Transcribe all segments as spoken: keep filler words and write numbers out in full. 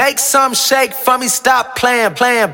Make some shake for me, stop playing, playing.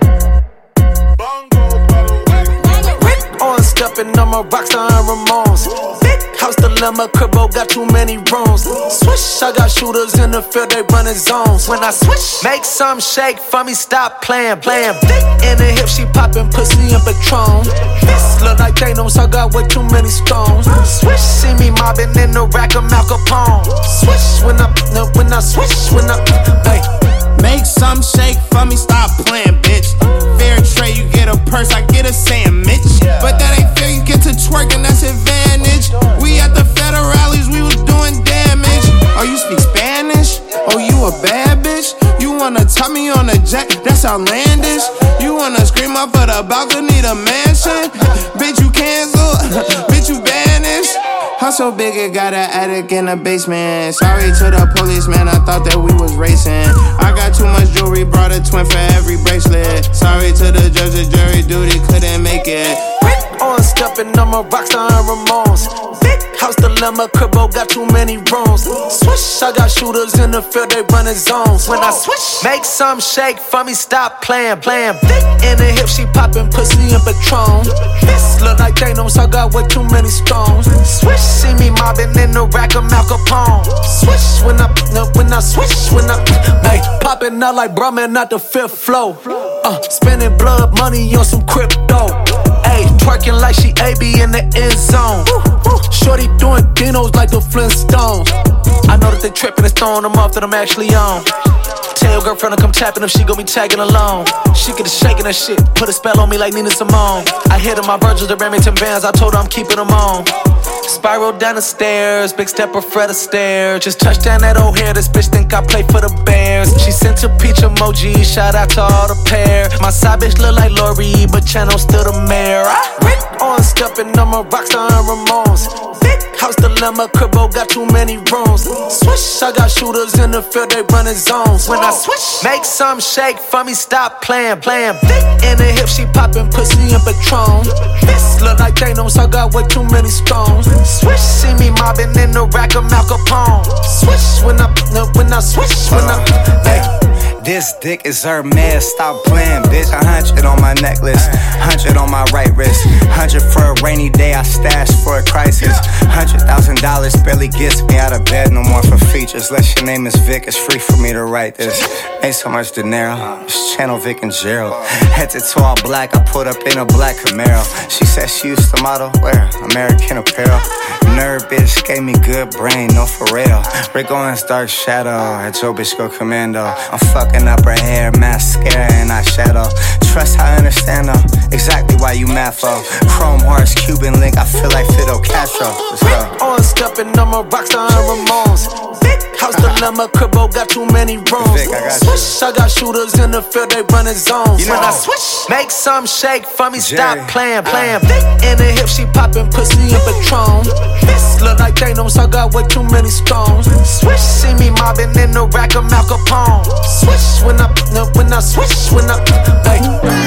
Rick on stepping on my Rockstar and Ramones. Big house dilemma, cribbo got too many rooms. Swish, I got shooters in the field, they running zones. When I switch, make some shake for me, stop playing, playing. In the hip, she popping pussy and Patron. This look like Thanos, I got way too many stones. Swish, see me mobbing in the rack of Mal Capone. Swish, when I, when I switch, when I, hey. Make some shake for me, stop playing, bitch. Fair trade, you get a purse, I get a sandwich. But that ain't fair, you get to twerking, that's advantage. We at the federal rallies, we was doing damage. Oh, you speak Spanish? Oh, you a bad bitch? You wanna top me on a jet? That's outlandish. You wanna scream up for the balcony, the mansion? Bitch, you cancel. Bitch, you banished. I'm so big, it got an attic in the basement. Sorry to the police, man, I thought that we was racing. I got too much jewelry, brought a twin for every bracelet. Sorry to the judge, the jury duty couldn't make it. Rick on stepping on my Rockstar and Ramones. Big house dilemma, cribbo got too many rooms. Swish, I got shooters in the field, they running zones. When I switch, make some shake for me, stop playing, playing. In the hip, she popping pussy and Patron. This look like Thanos, I got way too many stones. Swish, see me mobbing in the rack of Mal Capone. Swish, when I, when I switch, when I, hey, popping out like Brahman, not the fifth flow. Uh, spending blood money on some crypto. Ayy, twerking like she A B in the end zone. Shorty doing dinos like the Flintstones. I know that they tripping and throwing them off that I'm actually on. Tell your girlfriend to come tapping if she gon' be tagging along. She get to shaking her shit, put a spell on me like Nina Simone. I hit her my Virgil, the Remington bands, I told her I'm keeping them on. Spiral down the stairs, big stepper Fred Astaire. Just touched down that old hair, this bitch think I play for the Bears. She sent a peach emoji, shout out to all the pair. My side bitch look like Lori, but Channel still the mayor. Rick on stepping on my Rockstar and Ramones. Big house dilemma, cribbo got too many rooms. Swish, I got shooters in the field, they running zones. When I switch, make some shake for me, stop playing, playing. In the hip, she popping pussy and Patron. This look like Thanos, I got way too many stones. Swish, see me mobbing in the rack of Mal Capone. Swish, when I, when I switch, when I, hey. This dick is Hermes, stop playing, bitch. A hundred on my necklace, hundred on my right wrist, hundred for a rainy day, I stashed for a crisis. Hundred thousand dollars barely gets me out of bed no more for features. Unless your name is Vic, it's free for me to write this. Ain't so much dinero, it's Channel Vic and Gerald. Head to toe all black, I pulled up in a black Camaro. She said she used to model, where? American Apparel. Nerd bitch gave me good brain, no for real. Rick Owens dark shadow, at your bitch go commando. I'm fucking up her hair, mascara and eyeshadow. Trust I understand though, exactly why you mad for. Chrome horse, Cuban link, I feel like Fidel Castro. Let's go. Rick on stepping on my Rockstar and Ramones. Big house dilemma, cribbo got too many rooms. Vic, I got you. Swish, I got shooters in the field, they running zones. You know. When I switch, make some shake for me, Jerry. stop playing, playing. Uh. In the hip, she popping pussy and Patron. This look like Thanos, I got way too many stones. Swish, see me mobbing in the rack of Mal Capone. Swish, when I, when I switch, when I, hey.